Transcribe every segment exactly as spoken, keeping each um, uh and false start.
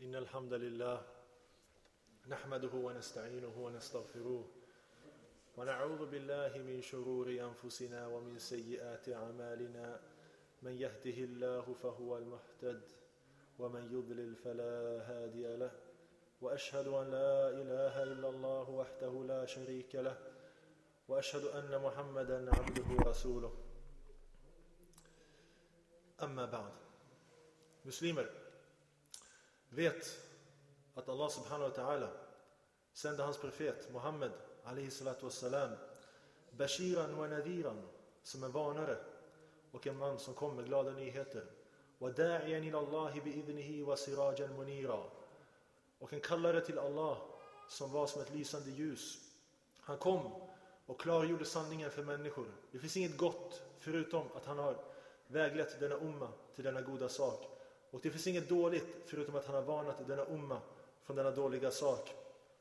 إن الحمد لله نحمده ونستعينه ونستغفره ونعوذ بالله من شرور أنفسنا ومن سيئات أعمالنا من يهده الله فهو المهتد ومن يضلل فلا هادي له وأشهد أن لا إله إلا الله وحده لا شريك له وأشهد أن محمدا عبده ورسوله أما بعد. Muslimer, vet att Allah subhanahu wa ta'ala sände hans profet Muhammed alayhi salatu wassalam bashiran wa nadhiran, som en varnare och en man som kom med glada nyheter, wa da'iyan ila Allah bi'idnihi wa sirajan munira, och en kallare till Allah som var som ett lysande ljus. Han kom och klargjorde sanningen för människor. Det finns inget gott förutom att han har väglett denna umma till denna goda sak. Och det finns inget dåligt förutom att han har varnat denna umma från denna dåliga sak.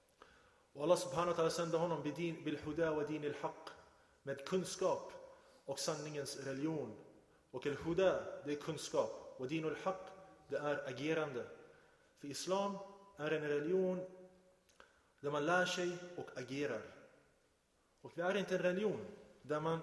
Och Allah subhanahu wa ta'ala sände honom bil huda wa din al haq, med kunskap och sanningens religion. Och al huda, det är kunskap, och din al haq, det är agerande. För islam är en religion där man lär sig och agerar. Och det är inte en religion där man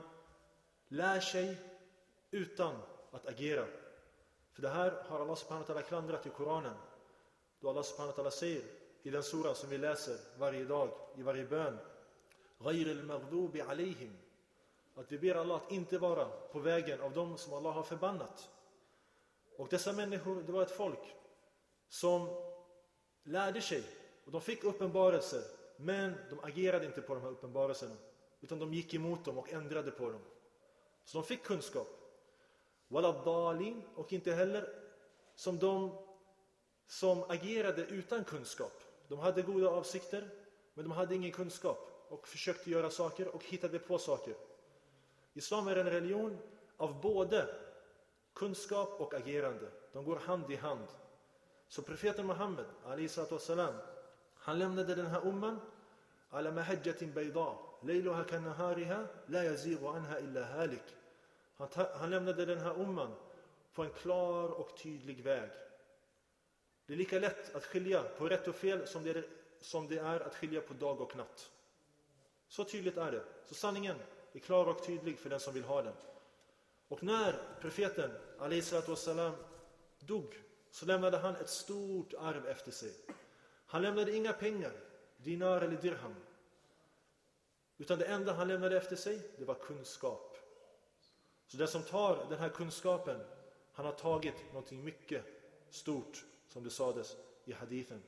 lär sig utan att agera. För det här har Allah subhanahu wa ta'ala klandrat i Koranen. Då Allah subhanahu wa ta'ala säger i den sura som vi läser varje dag, i varje bön, ghayril maghdubi alayhim, att vi ber Allah att inte vara på vägen av dem som Allah har förbannat. Och dessa människor, det var ett folk som lärde sig, och de fick uppenbarelser, men de agerade inte på de här uppenbarelserna, utan de gick emot dem och ändrade på dem. Så de fick kunskap. Waladhalin, och inte heller som de som agerade utan kunskap. De hade goda avsikter, men de hade ingen kunskap och försökte göra saker och hittade på saker. Islam är en religion av både kunskap och agerande. De går hand i hand. Så profeten Muhammed alayhi salatu wassalam, han lämnade den här umman ala mahajjatin bayda layluha kanahariha la yazighu anha illa halik. Han, ta, han lämnade den här umman på en klar och tydlig väg. Det är lika lätt att skilja på rätt och fel som det är, som det är att skilja på dag och natt. Så tydligt är det. Så sanningen är klar och tydlig för den som vill ha den. Och när profeten alayhi salatu wassalam dog, så lämnade han ett stort arv efter sig. Han lämnade inga pengar, dinar eller dirham. Utan det enda han lämnade efter sig, det var kunskap. Så den som tar den här kunskapen, han har tagit någonting mycket stort, som det sades i hadithen.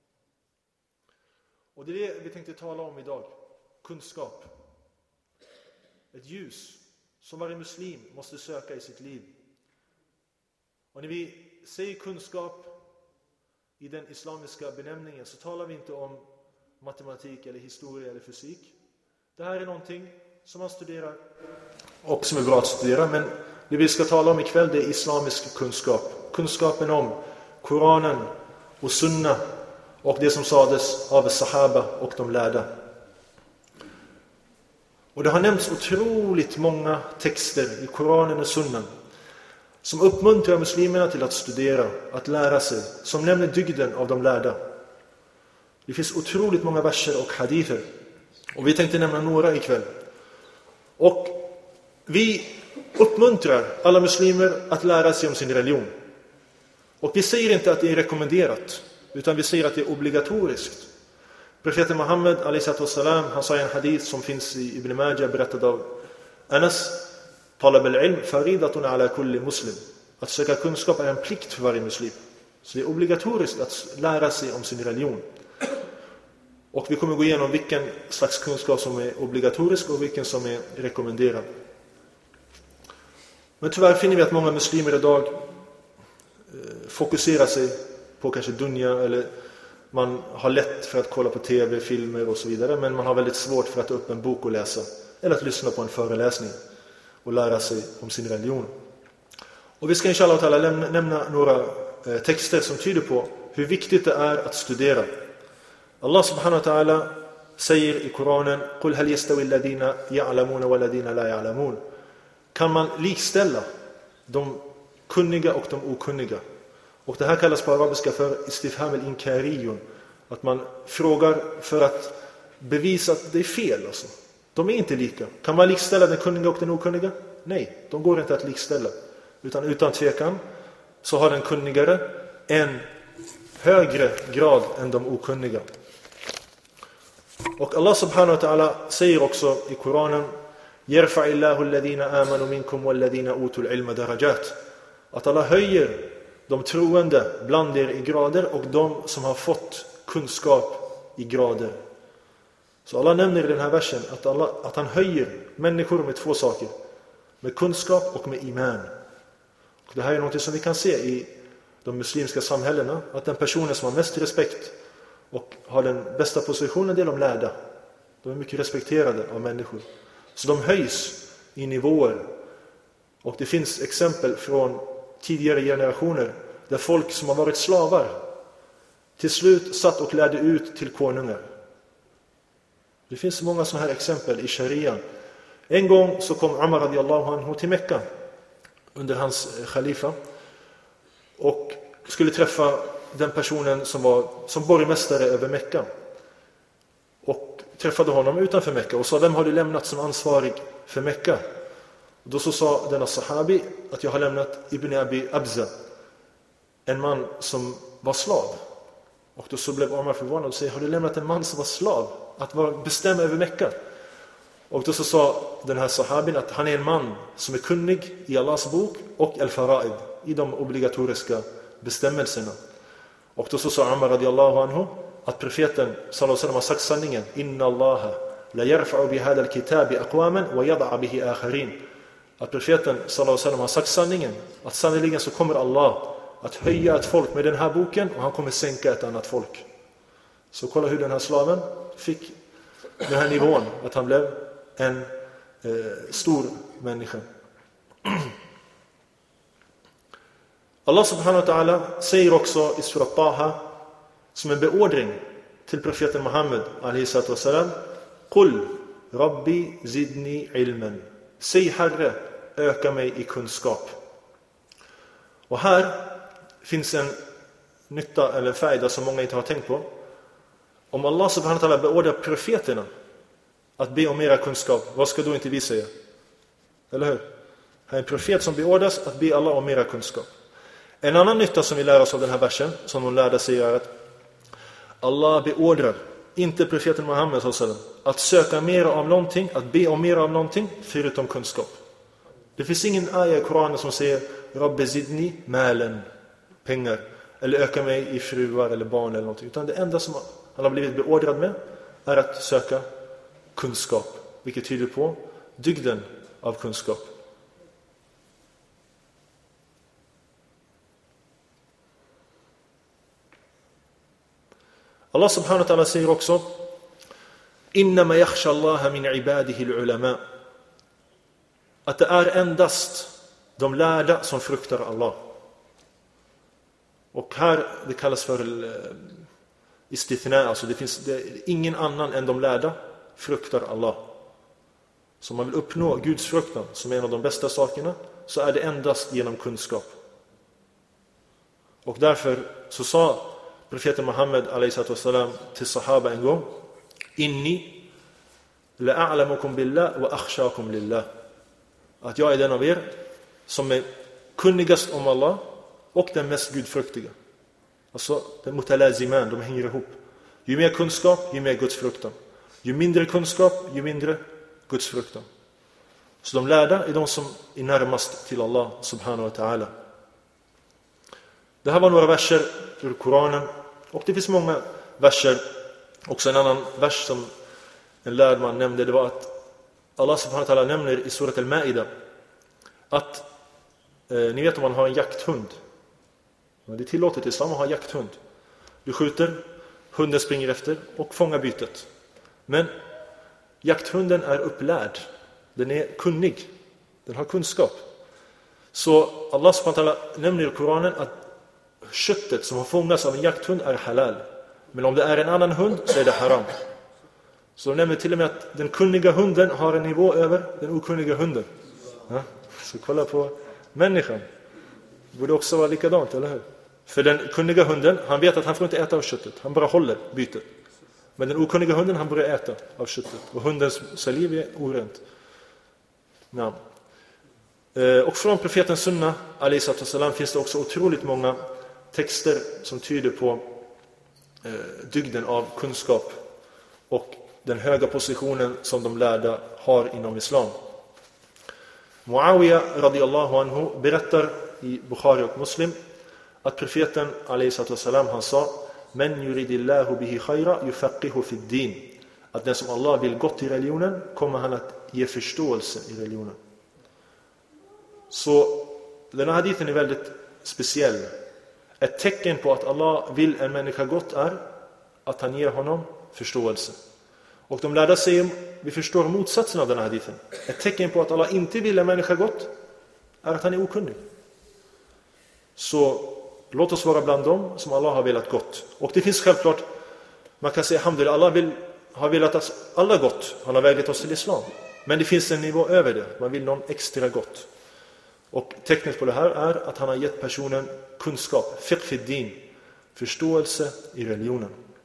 Och det är det vi tänkte tala om idag. Kunskap. Ett ljus som varje muslim måste söka i sitt liv. Och när vi säger kunskap i den islamiska benämningen, så talar vi inte om matematik eller historia eller fysik. Det här är någonting som man studerar och som är bra att studera, men det vi ska tala om ikväll, det är islamisk kunskap. Kunskapen om Koranen och Sunna och det som sades av Sahaba och de lärda. Och det har nämnts otroligt många texter i Koranen och Sunnan som uppmuntrar muslimerna till att studera, att lära sig, som nämner dygden av de lärda. Det finns otroligt många verser och hadither, och vi tänkte nämna några ikväll. Och vi uppmuntrar alla muslimer att lära sig om sin religion. Och vi säger inte att det är rekommenderat, utan vi säger att det är obligatoriskt. Profeten Muhammed alayhi salatu wassalam, han sa i en hadith som finns i Ibn Majah, berättad av Anas, talab al-ilm faridatun ala kulli muslim. Att söka kunskap är en plikt för varje muslim. Så det är obligatoriskt att lära sig om sin religion. Och vi kommer gå igenom vilken slags kunskap som är obligatorisk och vilken som är rekommenderad. Men tyvärr finner vi att många muslimer idag eh, fokuserar sig på kanske dunya, eller man har lätt för att kolla på tv, filmer och så vidare, men man har väldigt svårt för att ta upp en bok och läsa, eller att lyssna på en föreläsning och lära sig om sin religion. Och vi ska inshallah ta'ala lämna, nämna några eh, texter som tyder på hur viktigt det är att studera. Allah subhanahu wa ta'ala säger i Koranen: "Qul hal yastawi alladhina ya'lamuna wal ladina la ya'lamun." Kan man likställa de kunniga och de okunniga? Och det här kallas på arabiska för istifham al-inkariyun. Att man frågar för att bevisa att det är fel. Alltså. De är inte lika. Kan man likställa den kunniga och den okunniga? Nej, de går inte att likställa. Utan utan tvekan så har den kunnigare en högre grad än de okunniga. Och Allah subhanahu wa ta'ala säger också i Koranen: Yarfa'illahu alladhina amanu minkum walladhina utul ilma darajat. Att Allah höjer de troende bland er i grader och de som har fått kunskap i grader. Så Allah nämner i den här versen att, Allah, att han höjer människor med två saker. Med kunskap och med iman. Och det här är något som vi kan se i de muslimska samhällena. Att den personen som har mest respekt och har den bästa positionen, det är de lärda. De är mycket respekterade av människor. Så de höjs i nivåer. Och det finns exempel från tidigare generationer där folk som har varit slavar till slut satt och lärde ut till konungar. Det finns många sådana här exempel i sharia. En gång så kom Umar radiyallahu anhu till Mekka under hans khalifa och skulle träffa den personen som var som borgmästare över Mekka. Och träffade honom utanför Mekka och sa: vem har du lämnat som ansvarig för Mekka? Och då så sa denna sahabi att jag har lämnat Ibn Abi Abza, en man som var slav. Och då så blev Omar förvånad och säger: har du lämnat en man som var slav att vara bestämma över Mekka? Och då så sa den här sahabin att han är en man som är kunnig i Allahs bok och al-fara'id, i de obligatoriska bestämmelserna. Och då så sa Umar radiyallahu anhu att profeten sallallahu alaihi wasallam har sagt sanningen: inna Allaha la yarfa'u bi hadha al-kitabi aqwaman wa yad'a bihi akharin. Att profeten sallallahu alaihi wasallam har sagt sanningen, att sannoliken så kommer Allah att höja ett folk med den här boken och han kommer sänka ett annat folk. Så kolla hur den här slaven fick den här nivån, att han blev en eh, stor människa. Allah subhanahu wa ta'ala säger också i surah Taha som en beordring till profeten Muhammed alayhi salatu wasalam: Qul rabbi zidni ilman. Säg Herre, öka mig i kunskap. Och här finns en nytta eller färda som många inte har tänkt på. Om Allah subhanahu wa ta'ala beordrar profeterna att be om mera kunskap, vad ska då inte vi säga? Eller hur? Här är en profet som beordras att be Allah om mera kunskap. En annan nytta som vi lär oss av den här versen, som de lärde sig, är att Allah beordrar inte profeten Muhammed sallallahu alaihi wasallam att söka mera av någonting, att be om mera av någonting förutom kunskap. Det finns ingen ayah i Koranen som säger Rabbi zidni malen, pengar, eller öka mig i fruar eller barn eller någonting, utan det enda som han har blivit beordrad med är att söka kunskap, vilket tyder på dygden av kunskap. Allah subhanahu wa ta'ala säger också: innama yakhsha Allaha min ibadihi al-ulama. Att det är endast de lärda som fruktar Allah. Och här det kallas för istithna, alltså det finns det, ingen annan än de lärda fruktar Allah. Så om man vill uppnå Guds fruktan, som är en av de bästa sakerna, så är det endast genom kunskap. Och därför så sa profeten Muhammed alayhi salatu wasalam till sahaba en gång: inni la'alamukum billah wa akhshakum lillah. Att jag är den av er som är kunnigast om Allah och den mest gudfruktiga. Alltså den mutalaziman, de hänger ihop. Ju mer kunskap, ju mer Guds fruktan. Ju mindre kunskap, ju mindre Guds fruktan. Så de lärda är de som är närmast till Allah subhanahu wa ta'ala. Det här var några verser ur Koranen. Och det finns många verser. Också en annan vers som en lärd man nämnde, det var att Allah subhanahu wa ta'ala nämner i surat al-Ma'idah att eh, ni vet om man har en jakthund. Det är tillåtet i islam att ha jakthund. Du skjuter, hunden springer efter och fångar bytet. Men jakthunden är upplärd. Den är kunnig. Den har kunskap. Så Allah subhanahu wa ta'ala nämner i Koranen att köttet som har fångats av en jakthund är halal. Men om det är en annan hund så är det haram. Så de nämner till och med att den kunniga hunden har en nivå över den okunniga hunden. Ja? Så kolla på människan. Det borde också vara likadant, eller hur? För den kunniga hunden, han vet att han får inte äta av köttet. Han bara håller bytet. Men den okunniga hunden, han börjar äta av köttet. Och hundens saliv är orent. Ja. Och från profeten Sunna, alaihissalatu wassalam, finns det också otroligt många texter som tyder på eh, dygden av kunskap och den höga positionen som de lärda har inom islam. Muawiya radiyallahu anhu berättar i Bukhari och Muslim att profeten alaihissalatu wassalam, han sa: "Men yuridillahu bihi khaira yufaqihu fid din." Att den som Allah vill gott i religionen kommer han att ge förståelse i religionen. Så den här hadithen är väldigt speciell. Ett tecken på att Allah vill en människa gott är att han ger honom förståelse. Och de lärda säger, vi förstår motsatsen av den här hadithen. Ett tecken på att Allah inte vill en människa gott är att han är okunnig. Så låt oss vara bland dem som Allah har velat gott. Och det finns självklart, man kan säga alhamdulillah, Allah vill, har velat oss alla gott. Han har väglett oss till islam. Men det finns en nivå över det. Man vill någon extra gott. Och tecknet på det här är att han har gett personen kunskap, fiqh fi din, förståelse i religionen.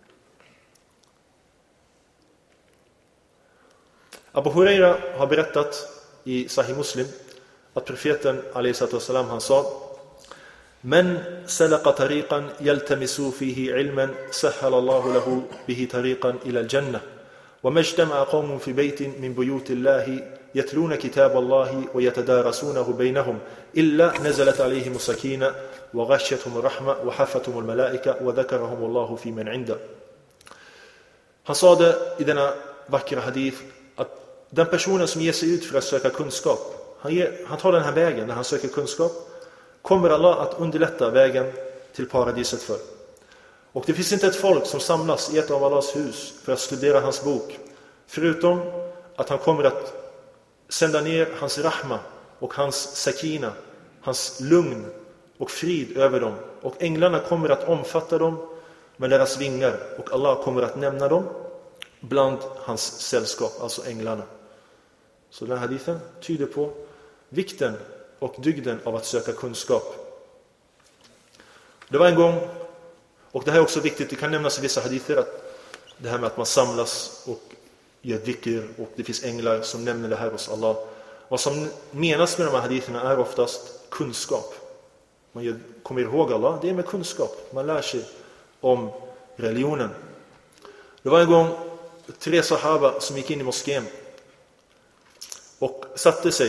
Abu Huraira har berättat i Sahih Muslim att profeten alaihissalatu wassalam, han sa: "Men salaqa tariqan yaltamisu fihi ilman sahhala Allahu lahu bihi tariqan ila al-jannah wa majtama'a qawmun fi baytin min buyuti Allahi يتلون كتاب الله ويتدارسونه بينهم إلا نزلت عليهم السكينة وغشيتهم الرحمة وحفتهم الملائكة وذكرهم الله في من عنده." Han sa det i denna vackra hadith att den personen som ger sig ut för att söka kunskap, han, ger, han tar den här vägen när han söker kunskap, kommer Allah att underlätta vägen till paradiset för. Och det finns inte ett folk som samlas i ett av Allahs hus för att studera hans bok, förutom att han kommer att sända ner hans rahma och hans sakina, hans lugn och frid över dem. Och änglarna kommer att omfatta dem med deras vingar. Och Allah kommer att nämna dem bland hans sällskap, alltså änglarna. Så den här hadithen tyder på vikten och dygden av att söka kunskap. Det var en gång, och det här är också viktigt, det kan nämnas i vissa hadither, att det här med att man samlas och gör dhikr och det finns änglar som nämner det här hos Allah. Vad som menas med de här haditherna är oftast kunskap. Man gör, kommer ihåg Allah, det är med kunskap. Man lär sig om religionen. Det var en gång tre sahaba som gick in i moskén och satte sig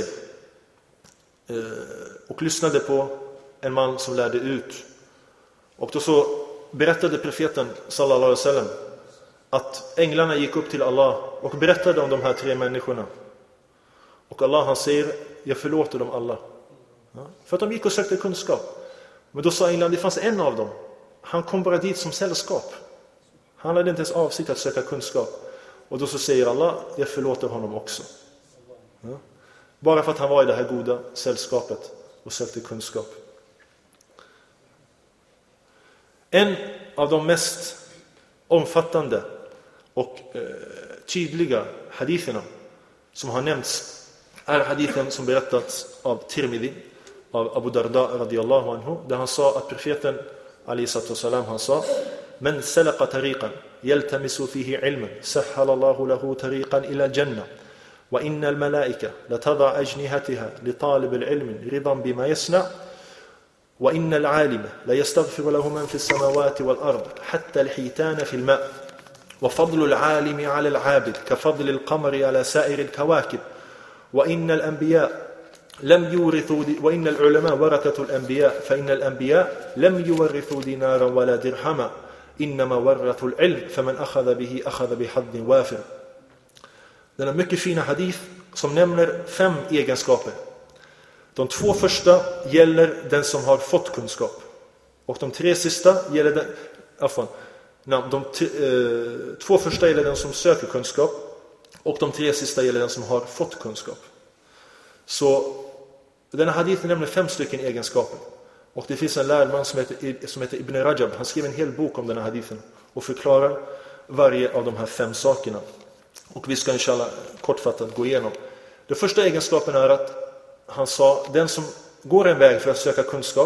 och lyssnade på en man som lärde ut. Och då så berättade profeten sallallahu alaihi wasallam att änglarna gick upp till Allah och berättade om de här tre människorna. Och Allah, han säger: "Jag förlåter dem alla." Ja, för att de gick och sökte kunskap. Men då sa änglarna, det fanns en av dem. Han kom bara dit som sällskap. Han hade inte ens avsikt att söka kunskap. Och då så säger Allah: "Jag förlåter honom också." Ja, bara för att han var i det här goda sällskapet och sökte kunskap. En av de mest omfattande och eh, tydliga haditherna som har nämnts är hadithen som berättats av Tirmidhi, av Abu Darda radiyallahu anhu, där han sa att profeten alaihissalatu wassalam, han sa: "Men salaqa tariqan yaltamisu fihi ilman sahhala Allahu lahu tariqan ila jannah wa inna al-malaika la tad'a ajnihataha li talib al-ilm ridan bima yasna wa inna al-'alima la yastaghfiru lahu man fi as-samawati wal-ard hatta al-hitana fi al-ma' wa fadlu al-'alimi 'ala al-'abid ka fadli al-qamari 'ala sa'ir al-kawakib wa inna al-anbiya لم يورثوا وإن العلماء ورثة الأنبياء فإن الأنبياء لم يورثوا دينارا ولا درهما إنما ورثوا العلم فمن أخذ به أخذ بحظ وافر." Den är mycket fina hadith som nämner fem egenskaper. De två första gäller den som har fått kunskap. Och de tre sista gäller den, afan, nej, de eh, två första gäller den som söker kunskap. Och de tre sista gäller den som har fått kunskap. Så den här hadithen nämner fem stycken egenskaper. Och det finns en lärman som heter, som heter Ibn Rajab. Han skrev en hel bok om den här hadithen och förklarar varje av de här fem sakerna. Och vi ska inshallah kortfattat gå igenom. Den första egenskapen är att han sa: den som går en väg för att söka kunskap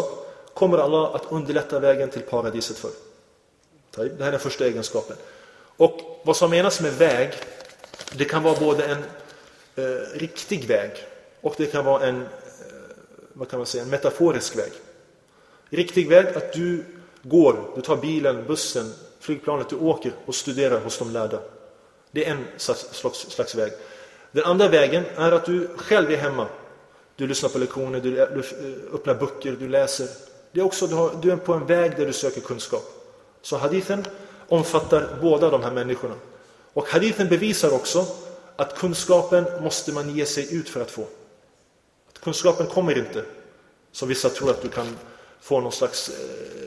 kommer Allah att underlätta vägen till paradiset för. Det här är den första egenskapen. Och vad som menas med väg, det kan vara både en eh, riktig väg och det kan vara en, eh, vad kan man säga, en metaforisk väg. Riktig väg, att du går, du tar bilen, bussen, flygplanet, du åker och studerar hos de lärda. Det är en slags, slags väg. Den andra vägen är att du själv är hemma. Du lyssnar på lektioner, du, du öppnar böcker, du läser. Det är också, du, har, du är på en väg där du söker kunskap. Så hadithen omfattar båda de här människorna. Och hadithen bevisar också att kunskapen måste man ge sig ut för att få. Att kunskapen kommer inte, som vissa tror, att du kan få någon slags eh,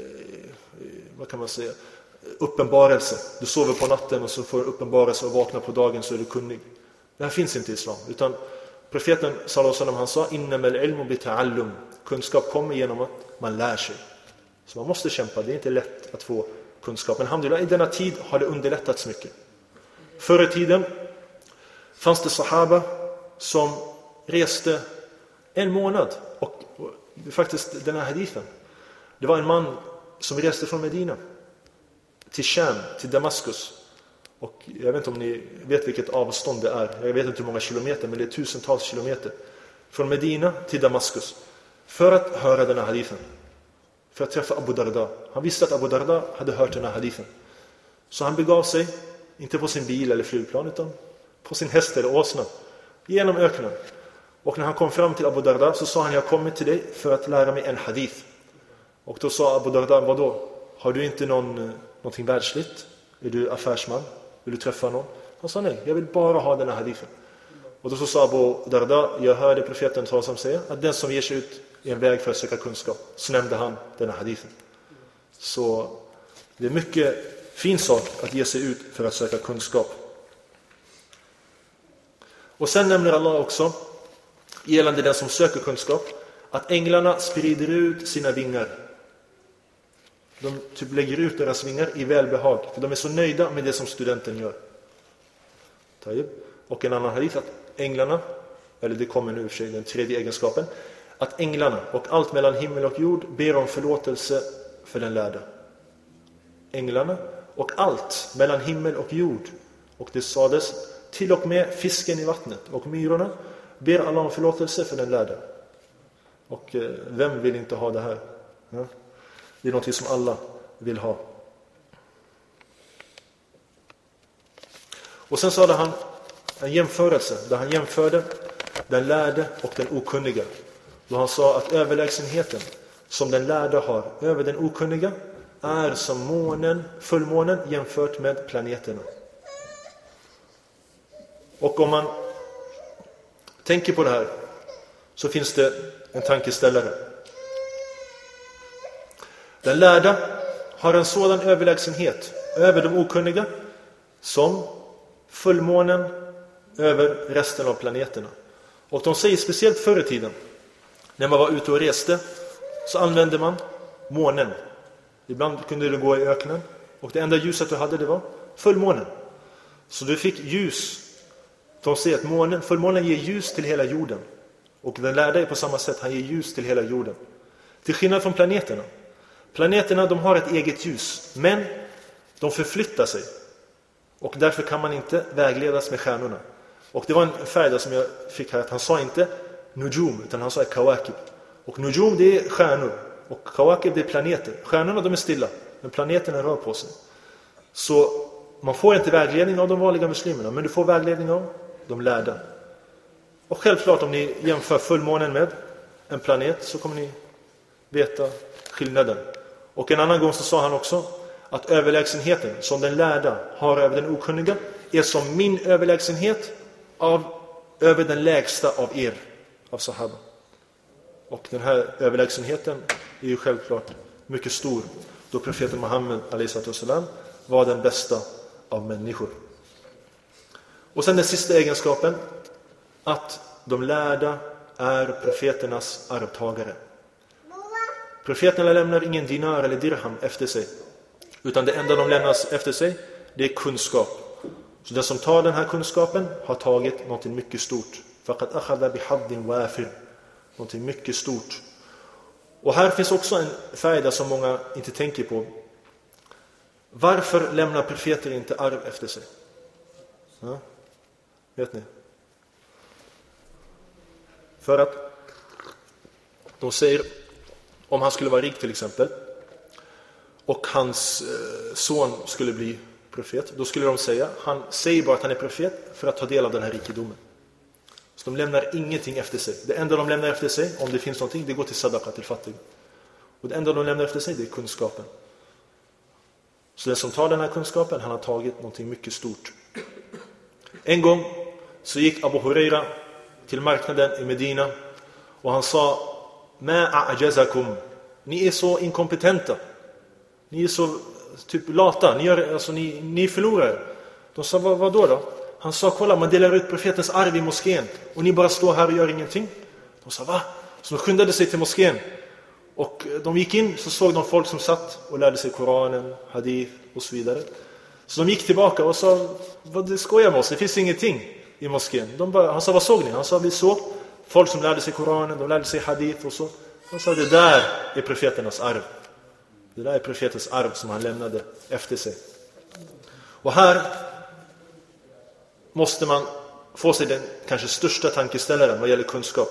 vad kan man säga, uppenbarelse. Du sover på natten och så får du uppenbarelse och vaknar på dagen så är du kunnig. Det här finns inte i islam. Utan profeten sallallahu alaihi wasallam, han sa innamal ilmu bita'allum. Kunskap kommer genom att man lär sig. Så man måste kämpa. Det är inte lätt att få kunskap. Men alhamdulillah, i denna tid har det underlättats mycket. Förr i tiden fanns det sahaba som reste en månad. Och, och faktiskt den här hadithen. Det var en man som reste från Medina till Sham, till Damaskus. Och jag vet inte om ni vet vilket avstånd det är. Jag vet inte hur många kilometer, men det är tusentals kilometer. Från Medina till Damaskus. För att höra den här hadithen. För att träffa Abu Darda. Han visste att Abu Darda hade hört den här hadithen. Så han begav sig, inte på sin bil eller flygplan, utan på sin häst eller åsna. Genom öknen. Och när han kom fram till Abu Darda så sa han, jag har kommit till dig för att lära mig en hadith. Och då sa Abu Darda, vadå? Har du inte någon, någonting världsligt? Är du affärsman? Vill du träffa någon? Han sa nej, jag vill bara ha den här hadithen. Och då så sa Abu Darda, jag hörde profeten som säger att den som ger sig ut i en väg för att söka kunskap, så nämnde han den här hadithen. Så det är mycket fin sak att ge sig ut för att söka kunskap. Och sen nämner Allah också, gällande den som söker kunskap, att änglarna sprider ut sina vingar. De typ lägger ut deras vingar i välbehag. För de är så nöjda med det som studenten gör. Och en annan hadith, att änglarna, eller det kommer nu i sig den tredje egenskapen, att änglarna och allt mellan himmel och jord ber om förlåtelse för den lärda. Änglarna och allt mellan himmel och jord. Och det sades, till och med fisken i vattnet och myrorna ber alla om förlåtelse för den lärda. Och eh, vem vill inte ha det här? Ja? Det är något som alla vill ha. Och sen sa han en jämförelse där han jämförde den lärde och den okunniga. Då han sa att överlägsenheten som den lärde har över den okunniga är som månen, fullmånen jämfört med planeterna. Och om man tänker på det här så finns det en tankeställare. Den lärda har en sådan överlägsenhet över de okunniga som fullmånen över resten av planeterna. Och de säger speciellt förr i tiden, när man var ute och reste, så använde man månen. Ibland kunde du gå i öknen och det enda ljuset du hade, det var fullmånen. Så du fick ljus. De säger att månen, fullmånen ger ljus till hela jorden. Och den lärda är på samma sätt, han ger ljus till hela jorden. Till skillnad från planeterna. Planeterna, de har ett eget ljus, men de förflyttar sig. Och därför kan man inte vägledas med stjärnorna. Och det var en färd som jag fick här, att han sa inte nujum, utan han sa kawakib. Och nujum, det är stjärnor. Och kawakib, det är planeter. Stjärnorna, de är stilla, men planeterna rör på sig. Så man får inte vägledning av de vanliga muslimerna, men du får vägledning av de lärda. Och självklart, om ni jämför fullmånen med en planet, så kommer ni veta skillnaden. Och en annan gång så sa han också att överlägsenheten som den lärda har över den okunniga är som min överlägsenhet av, över den lägsta av er, av sahaba. Och den här överlägsenheten är ju självklart mycket stor, då profeten Muhammed alaihissalam var den bästa av människor. Och sen den sista egenskapen, att de lärda är profeternas arvtagare. Profeterna lämnar ingen dinar eller dirham efter sig, utan det enda de lämnar efter sig, det är kunskap. Så den som tar den här kunskapen har tagit något mycket stort. Faqad akhadha bihaddin wafir. Något mycket stort. Och här finns också en färda som många inte tänker på. Varför lämnar profeter inte arv efter sig? Ja, vet ni? För att de säger, om han skulle vara rik till exempel, och hans eh, son skulle bli profet, då skulle de säga, han säger bara att han är profet för att ta del av den här rikedomen. Så de lämnar ingenting efter sig. Det enda de lämnar efter sig, om det finns någonting, det går till sadaqa, till fattig. Och det enda de lämnar efter sig, det är kunskapen. Så den som tar den här kunskapen, han har tagit någonting mycket stort. En gång så gick Abu Huraira till marknaden i Medina och han sa, Ma a'jazakum, ni är så inkompetenta. Ni är så typ lata, ni, gör, alltså, ni, ni förlorar. De sa, vad, vad då då? Han sa, kolla, man delar ut profetens arv i moskén och ni bara står här och gör ingenting. De sa, va? Så de skyndade sig till moskén. Och de gick in, så såg de folk som satt och lärde sig Koranen, hadith och så vidare. Så de gick tillbaka och sa, vad det skojar med oss, det finns ingenting i moskén. De bara, han sa, vad såg ni? Han sa, vi såg folk som lärde sig Koranen, de lärde sig hadith och så. Han sa, det där är profeternas arv. Det där är profetens arv som han lämnade efter sig. Och här måste man få sig den kanske största tankeställaren vad gäller kunskap.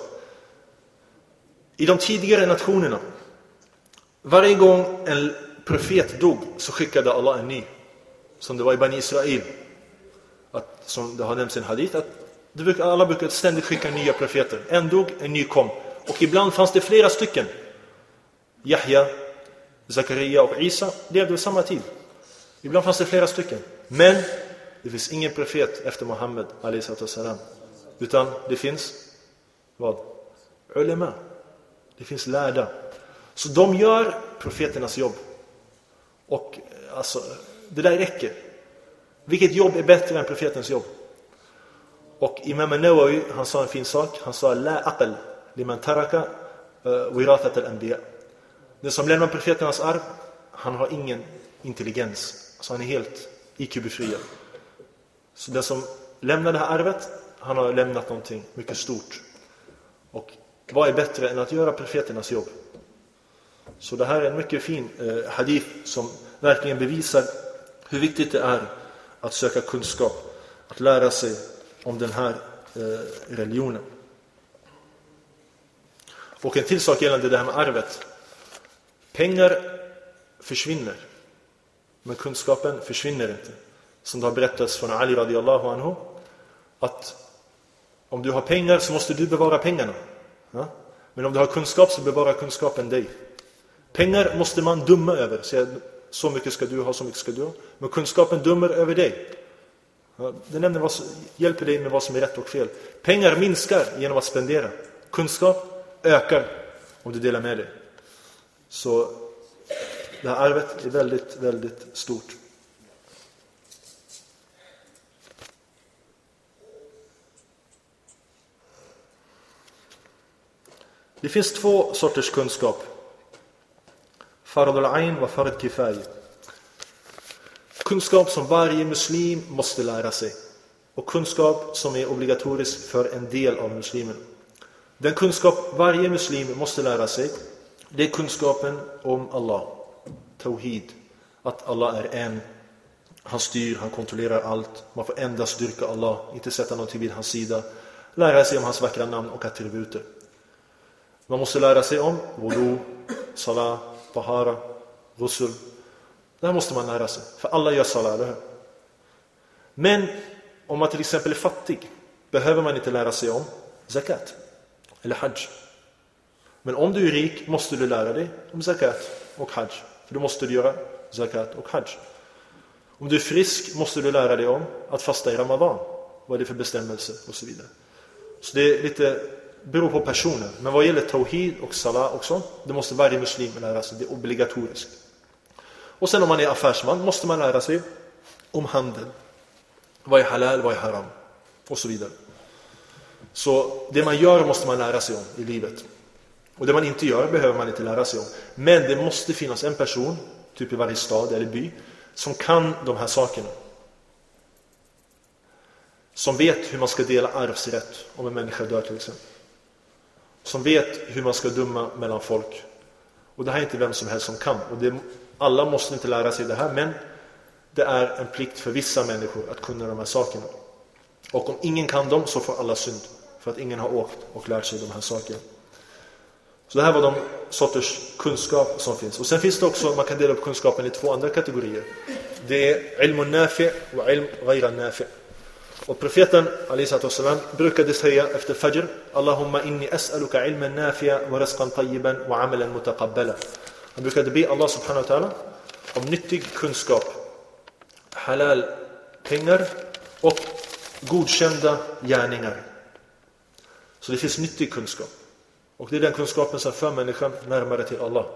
I de tidigare nationerna, varje gång en profet dog så skickade Allah en ny. Som det var i Bani Israel. Att, som det har nämnts i en hadith, att det brukar, alla brukar ständigt skicka nya profeter. En dog, en ny kom. Och ibland fanns det flera stycken. Yahya, Zakaria och Isa levde i samma tid. Ibland fanns det flera stycken. Men det finns ingen profet efter Muhammed alaihissalam. Utan det finns vad? Ulema. Det finns lärda. Så de gör profeternas jobb. Och alltså, det där räcker. Vilket jobb är bättre än profetens jobb? Och Imam Nawawi, han sa en fin sak. Han sa, la aqal liman taraka wirathat al-anbiya. Den som lämnar profeternas arv, han har ingen intelligens. Alltså han är helt I Q-befriad. Så den som lämnar det här arvet, han har lämnat någonting mycket stort. Och vad är bättre än att göra profeternas jobb? Så det här är en mycket fin eh, hadith som verkligen bevisar hur viktigt det är att söka kunskap, att lära sig om den här eh, religionen. Och en till sak gällande det här med arvet. Pengar försvinner, men kunskapen försvinner inte. Som det har berättats från Ali radiallahu anhu, att om du har pengar så måste du bevara pengarna. Ja? Men om du har kunskap så bevarar kunskapen dig. Pengar måste man döma över. Säga, så mycket ska du ha, så mycket ska du ha. Men kunskapen dömer över dig. Ja, det nämner vad, hjälper dig med vad som är rätt och fel. Pengar minskar genom att spendera. Kunskap ökar om du delar med dig. Så det här arvet är väldigt, väldigt stort. Det finns två sorters kunskap. Fard al-ain och fard kifai. Kunskap som varje muslim måste lära sig. Och kunskap som är obligatorisk för en del av muslimen. Den kunskap varje muslim måste lära sig, det är kunskapen om Allah. Tawhid. Att Allah är en. Han styr, han kontrollerar allt. Man får endast dyrka Allah, inte sätta någonting vid hans sida. Lära sig om hans vackra namn och attributer. Man måste lära sig om wudu, salah, tahara, ghusl. Det här måste man lära sig. För alla gör salah, eller hur? Men om man till exempel är fattig, behöver man inte lära sig om zakat eller hajj. Men om du är rik måste du lära dig om zakat och hajj. För då måste du göra zakat och hajj. Om du är frisk måste du lära dig om att fasta i Ramadan. Vad är det för bestämmelser och så vidare. Så det är lite beror på personen. Men vad gäller tawhid och salah och sånt, det måste varje muslim lära sig. Det är obligatoriskt. Och sen om man är affärsman måste man lära sig om handel. Vad är halal, vad är haram och så vidare. Så det man gör måste man lära sig om i livet. Och det man inte gör behöver man inte lära sig om. Men det måste finnas en person, typ i varje stad eller by, som kan de här sakerna. Som vet hur man ska dela arvsrätt om en människa dör till exempel. Som vet hur man ska döma mellan folk. Och det här är inte vem som helst som kan. Och det, alla måste inte lära sig det här, men det är en plikt för vissa människor att kunna de här sakerna. Och om ingen kan dem så får alla synd. För att ingen har åkt och lärt sig de här sakerna. Så det här var de sorters kunskap som finns. Och sen finns det också, man kan dela upp kunskapen i två andra kategorier. Det är ilmun nafi och ilm ghayra nafi. Och profeten alaihissalam brukade säga efter fajr: Allahumma inni as'aluka ilman nafi'a wa rizqan tayyiban wa amalan mutaqabbala. Han brukade be Allah subhanahu wa ta'ala om nyttig kunskap, halal pengar och godkända gärningar. Så det finns nyttig kunskap. Och det är den kunskapen som för människan närmare till Allah.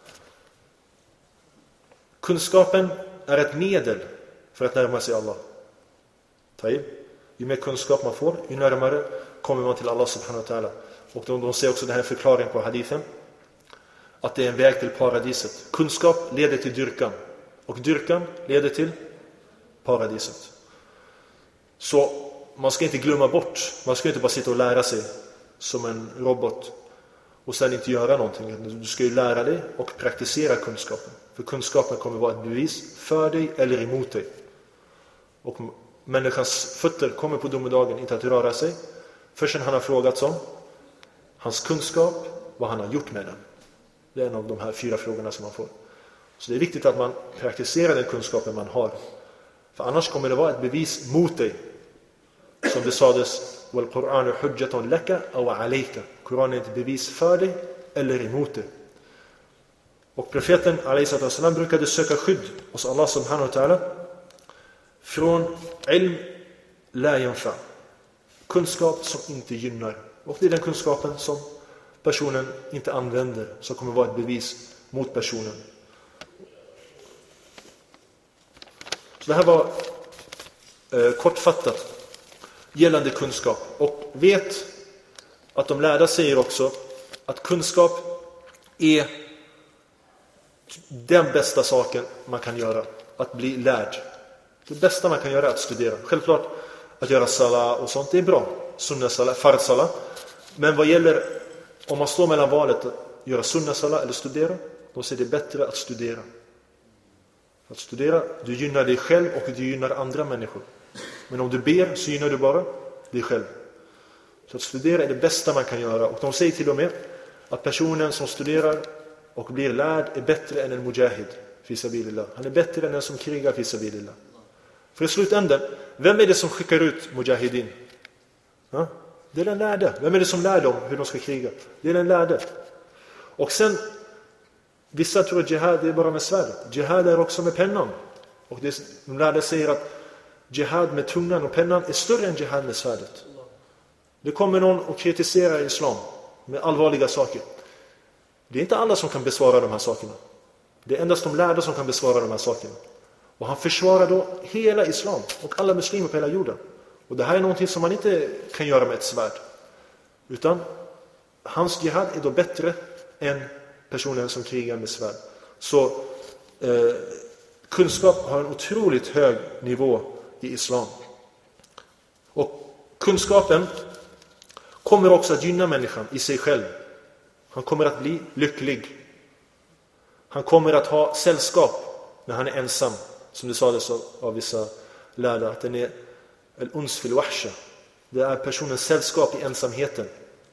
Kunskapen är ett medel för att närma sig Allah. Taib. Ju mer kunskap man får, ju närmare kommer man till Allah subhanahu wa ta'ala. Och de, de säger också den här förklaringen på hadithen, att det är en väg till paradiset. Kunskap leder till dyrkan. Och dyrkan leder till paradiset. Så man ska inte glömma bort. Man ska inte bara sitta och lära sig som en robot och sen inte göra någonting. Du ska ju lära dig och praktisera kunskapen. För kunskapen kommer vara ett bevis för dig eller emot dig. Och människans fötter kommer på domedagen inte att röra sig förrän han har frågat om hans kunskap, vad han har gjort med den. Det är en av de här fyra frågorna som man får. Så det är viktigt att man praktiserar den kunskapen man har. För annars kommer det vara ett bevis mot dig. Som det sades, وَالْقُرْآنُ حُجَّةٌ لَكَ أَوْ عَلَيْكَ. Koranen är ett bevis för dig eller emot dig. Och profeten alaihissalam brukade söka skydd hos Allah subhanahu wa ta'ala från ilm la yanfa, kunskap som inte gynnar. Och det är den kunskapen som personen inte använder, som kommer vara ett bevis mot personen. Så det här var eh, kortfattat gällande kunskap. Och vet att de lärda säger också att kunskap är den bästa saken man kan göra, att bli lärd. Det bästa man kan göra är att studera. Självklart att göra salah och sånt, det är bra. Sunna salah, fard salah. Men vad gäller om man står mellan valet att göra sunna salah eller studera, då är det bättre att studera. Att studera, du gynnar dig själv och du gynnar andra människor. Men om du ber så gynnar du bara dig själv. Så att studera är det bästa man kan göra. Och de säger till och med att personen som studerar och blir lärd är bättre än en mujahid fi sabilillah. Han är bättre än den som krigar fi sabilillah. För i slutändan, vem är det som skickar ut mujahidin? Ja? Det är den lärde. Vem är det som lär dem hur de ska kriga? Det är den lärde. Och sen, vissa tror att jihad är bara med svärd. Jihad är också med pennan. Och det, de lärde säger att jihad med tungan och pennan är större än jihad med svärdet. Det kommer någon och kritiserar islam med allvarliga saker. Det är inte alla som kan besvara de här sakerna. Det är endast de lärda som kan besvara de här sakerna. Och han försvarar då hela islam och alla muslimer på hela jorden. Och det här är någonting som man inte kan göra med ett svärd. Utan hans jihad är då bättre än personen som krigar med svärd. Så eh, kunskap har en otroligt hög nivå i islam. Och kunskapen kommer också att gynna människan i sig själv. Han kommer att bli lycklig. Han kommer att ha sällskap när han är ensam. Som det sades av, av vissa lärda, att den är al-uns fil wahsha. Det är personens sällskap i ensamheten.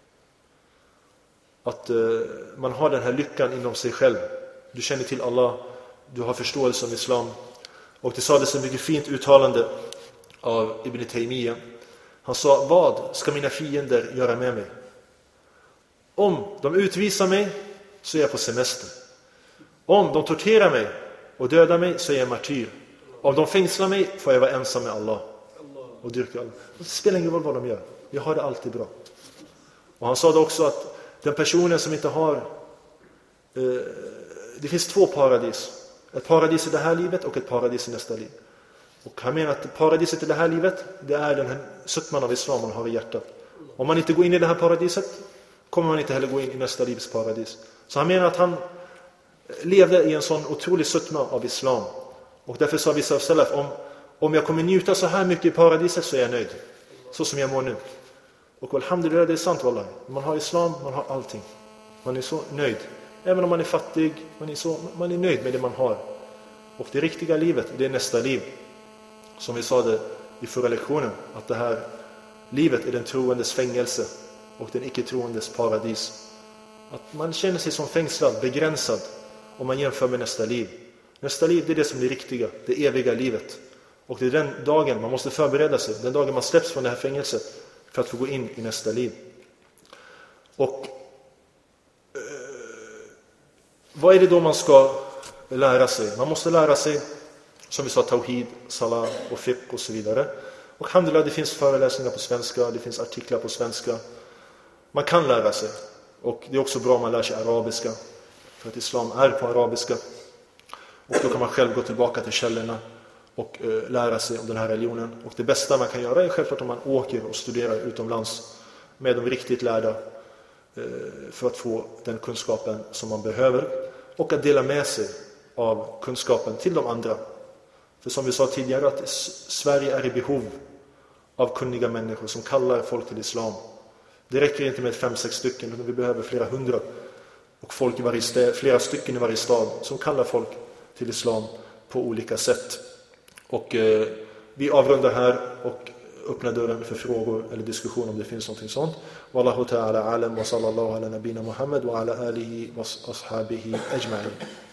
Att uh, man har den här lyckan inom sig själv. Du känner till Allah, du har förståelse om islam. Och det sades ett mycket fint uttalande av Ibn Taymiyyah. Han sa, vad ska mina fiender göra med mig? Om de utvisar mig så är jag på semester. Om de torterar mig och dödar mig så är jag martyr. Om de fängslar mig får jag vara ensam med Allah och dyrka Allah. Det spelar ingen roll vad de gör. Jag har det alltid bra. Och han sa det också att den personen som inte har eh, det finns två paradis. Ett paradis i det här livet och ett paradis i nästa liv. Och han menar att paradiset i det här livet, det är den här sötman av islam man har i hjärtat. Om man inte går in i det här paradiset kommer man inte heller gå in i nästa livs paradis. Så han menar att han levde i en sån otrolig sötma av islam. Och därför sa vissa av salaf, om, om jag kommer njuta så här mycket i paradiset så är jag nöjd. Så som jag mår nu. Och alhamdulillah, det är sant wallahi. Man har islam, man har allting. Man är så nöjd. Även om man är fattig, man är, så, man är nöjd med det man har. Och det riktiga livet, det är nästa liv. Som vi sa det i förra lektionen, att det här livet är den troendes fängelse och den icke-troendes paradis. Att man känner sig som fängslad, begränsad, om man jämför med nästa liv. Nästa liv, det är det som är det riktiga, det eviga livet. Och det är den dagen man måste förbereda sig, den dagen man släpps från det här fängelset för att få gå in i nästa liv. Och eh, vad är det då man ska lära sig? Man måste lära sig, som vi sa, tawhid, salah och fiqh och så vidare. Och alhamdulillah, det finns föreläsningar på svenska, det finns artiklar på svenska. Man kan lära sig. Och det är också bra om man lär sig arabiska, för att islam är på arabiska. Och då kan man själv gå tillbaka till källorna och eh, lära sig om den här religionen. Och det bästa man kan göra är självklart om man åker och studerar utomlands med de riktigt lärda, eh, för att få den kunskapen som man behöver. Och att dela med sig av kunskapen till de andra. För som vi sa tidigare, att Sverige är i behov av kunniga människor som kallar folk till islam. Det räcker inte med fem, sex stycken, utan vi behöver flera hundra. Och folk i varje stad, flera stycken i varje stad som kallar folk till islam på olika sätt. Och eh, vi avrundar här och öppnar dörren för frågor eller diskussion om det finns någonting sånt. Wallahu ta'ala alam wa sallallahu ala nabina Muhammad wa ala alihi wa ashabihi ajma'in.